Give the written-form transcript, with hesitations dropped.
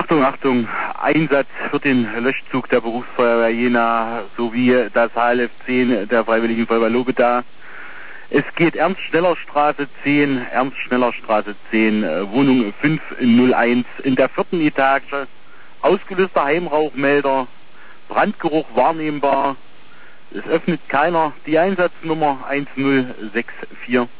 Achtung, Achtung, Einsatz für den Löschzug der Berufsfeuerwehr Jena sowie das HLF 10 der Freiwilligen Feuerwehr Lobeda. Es geht Ernst-Schneller-Straße 10, Wohnung 501 in der 4. Etage. Ausgelöster Heimrauchmelder, Brandgeruch wahrnehmbar. Es öffnet keiner. Die Einsatznummer 1064.